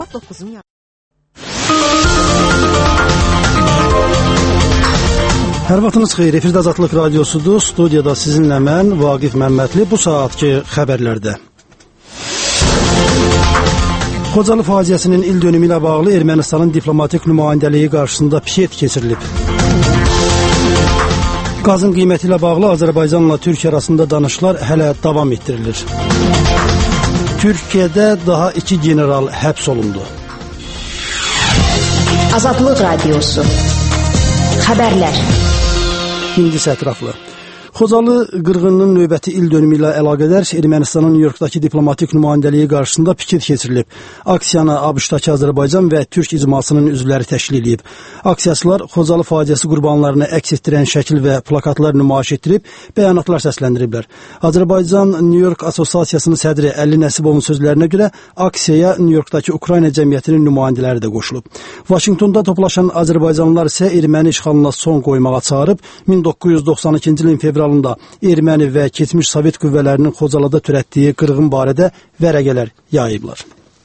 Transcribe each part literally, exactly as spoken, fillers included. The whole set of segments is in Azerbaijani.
Saat doqquzun yarım. Hər vaxtınız xeyir. Efirdə Azadlıq Radiosudur. Studiyada sizinlə mən, Vaqif Məmmədli. Bu saatki xəbərlərdə. Xocalı faciəsinin il dönümü ilə bağlı Ermənistanın diplomatik nümayəndəliyi qarşısında piket keçirilib. Qazın qiyməti ilə bağlı Azərbaycanla Türkiyə arasında danışıqlar hələ davam etdirilir. Türkiyədə daha iki general həbs olundu. Azadlıq Radiosu. Xəbərlər. İndi ətraflı. Xocalı qırğınının növbəti il dönümü ilə əlaqədar Ermənistanın New Yorkdakı diplomatik nümayəndəliyi qarşısında piket keçirilib. Aksiyanı ABŞ-dakı Azərbaycan və Türk icmasının üzvləri təşkil edib. Aksiyaçılar Xocalı faciəsi qurbanlarını əks etdirən şəkil və plakatlar nümayiş etdirib, bəyanatlar səsləndiriblər. Azərbaycan New York Assosiasiyasının sədri Əli Nəsibovun sözlərinə görə aksiyaya New Yorkdakı Ukrayna cəmiyyətinin nümayəndələri də qoşulub. Vaşinqtonda toplaşan Azərbaycanlılar isə erməni işğalına son qoymağa çağırıb, min doqquz yüz doxsan ikinci ilin fevral erməni və keçmiş Sovet qüvvələrinin Xocalada törətdiyi qırğın barədə vərəqələr yayıblar.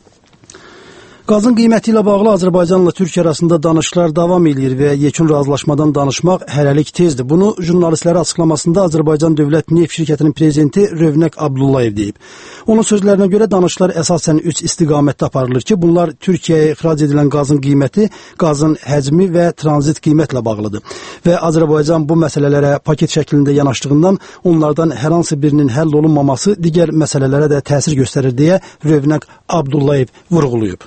Qazın qiyməti ilə bağlı Azərbaycanla Türkiyə arasında danışıqlar davam edir və yekun razılaşmadan danışmaq hələlik tezdir. Bunu jurnalistlərə açıqlamasında Azərbaycan Dövlət Neft Şirkətinin prezidenti Rövnəq Abdullayev deyib. Onun sözlərinə görə danışıqlar əsasən üç istiqamətdə aparılır ki, bunlar Türkiyəyə ixrac edilən qazın qiyməti, qazın həcmi və tranzit qiymətlə bağlıdır. Və Azərbaycan bu məsələlərə paket şəklində yanaşdığından onlardan hər hansı birinin həll olunmaması digər məsələlərə də təsir göstərir deyə Rövnəq Abdullayev vurğulayıb.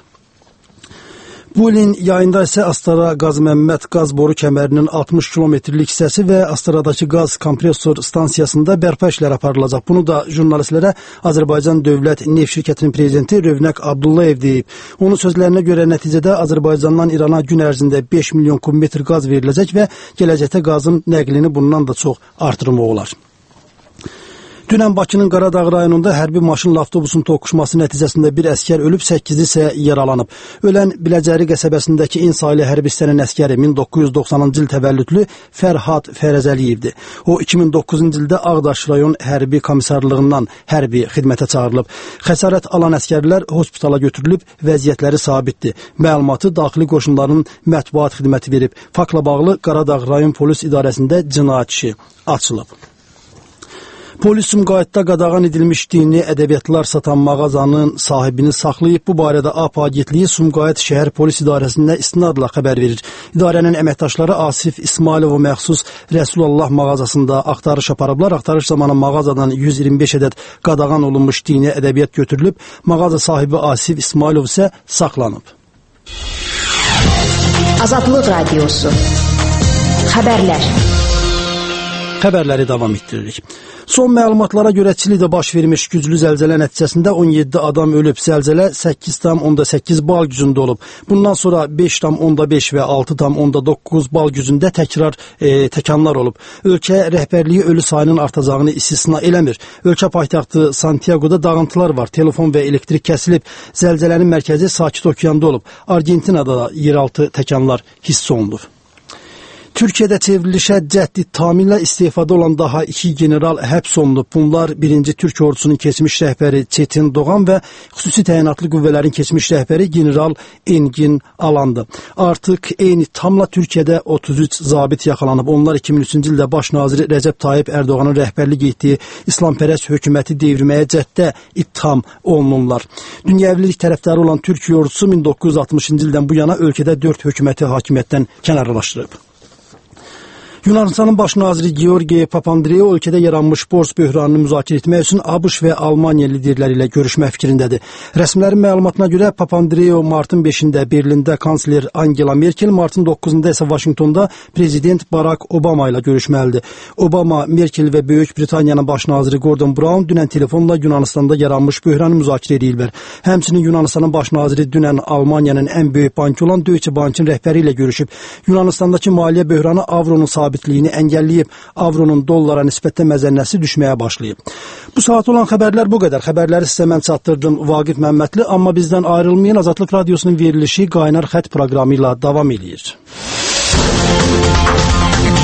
Bu ilin yayında isə Astara Qazməmməd qaz boru kəmərinin altmış kilometrlik hissəsi və Astaradakı qaz kompressor stansiyasında bərpa işləri aparılacaq. Bunu da jurnalistlərə Azərbaycan Dövlət Neft Şirkətinin prezidenti Rövnəq Abdullayev deyib. Onun sözlərinə görə nəticədə Azərbaycandan İrana gün ərzində beş milyon kubmetr qaz veriləcək və gələcəkdə qazın nəqlini bundan da çox artırmaq olar. Dünən Bakının Qaradağ rayonunda hərbi maşınla avtobusun toqquşması nəticəsində bir əskər ölüb, səkkizi isə yaralanıb. Ölən Biləcəri qəsəbəsindəki İnsaylı hərbi hissənin əskəri min doqquz yüz doxsanıncı il təvəllüdlü Fərhad Fərəzəliyevdir. O iki min doqquzuncu ildə Ağdaş rayon hərbi komissarlığından hərbi xidmətə çağırılıb. Xəsarət alan əskərlər hospitala götürülüb, vəziyyətləri sabitdir. Məlumatı daxili qoşunların mətbuat xidməti verib. Faktla bağlı Qaradağ rayon polis idarəsində cinayət işi açılıb. Polis Sumqayıtda qadağan edilmiş dini ədəbiyyatlar satan mağazanın sahibini saxlayıb. Bu barədə A P A agentliyi Sumqayıt şəhər polis idarəsində istinadla xəbər verir. İdarənin əməkdaşları Asif İsmailova məxsus Rəsulallah mağazasında axtarış aparıblar. Axtarış zamanı mağazadan yüz iyirmi beş ədəd qadağan olunmuş dini ədəbiyyat götürülüb. Mağaza sahibi Asif İsmailov isə saxlanıb. Azadlıq Radiosu. Xəbərlər. Xəbərləri davam etdiririk. Son məlumatlara görə Çilidə baş vermiş güclü zəlzələ nəticəsində on yeddi adam ölüb. Zəlzələ səkkiz tam onda səkkiz bal gücündə olub. Bundan sonra beş tam onda beş və altı tam onda doqquz bal gücündə təkrar e, təkanlar olub. Ölkə rəhbərliyi ölü sayının artacağını istisna eləmir. Ölkə paytaxtı Santiago'da dağıntılar var. Telefon və elektrik kəsilib. Zəlzələnin mərkəzi Sakit Okeanda olub. Argentinada da yeraltı təkanlar hiss olunub. Türkiyədə çevrilişə cəhdi tamamilə istefada olan daha iki general həbs olunub. Bunlar birinci Türk ordusunun keçmiş rəhbəri Çetin Doğan və xüsusi təyinatlı qüvvələrin keçmiş rəhbəri general Engin Alandı. Artıq eyni tamla Türkiyədə otuz üç zabit yaxalanıb. Onlar iki min üçüncü ildə baş naziri Rəcəb Tayyip Ərdoğanın rəhbərlik etdiyi İslampərəst hökuməti devirməyə cəhddə ittiham olunurlar. Dünyəvilik tərəfdarı olan Türkiyə ordusu min doqquz yüz altmışıncı ildən bu yana ölkədə dörd hökuməti hakimiyyətdən kənarlaşdırıb. Yunanistanın baş naziri Georgi Papandreou ölkədə yaranmış borc böhranını müzakirə etmək üçün ABŞ və Almaniya liderləri ilə görüşmə fikrindədir. Rəsmilərin məlumatına görə Papandreou martın beşində Berlində kansler Angela Merkel, martın doqquzunda isə Vaşinqtonda prezident Barack Obama ilə görüşməlidir. Obama, Merkel və Böyük Britaniyanın baş naziri Gordon Brown dünən telefonla Yunanistanda yaranmış böhranı müzakirə edirlər. Həmçinin Yunanistanın baş naziri dünən Almaniyanın ən böyük bankı olan Deutsche Bank'ın rəhbəri ilə görüşüb. Yunanistandakı maliyyə böhranı avronun sabit sabitliyini əngəlləyib, avronun dollara nisbətdə məzənnəsi düşməyə başlayıb. Bu saat olan xəbərlər bu qədər. Xəbərləri sizə mən çatdırdım Vaqif Məmmədli, amma bizdən ayrılmayın. Azadlıq Radiosunun verilişi Qaynar Xətt proqramı ilə davam edir.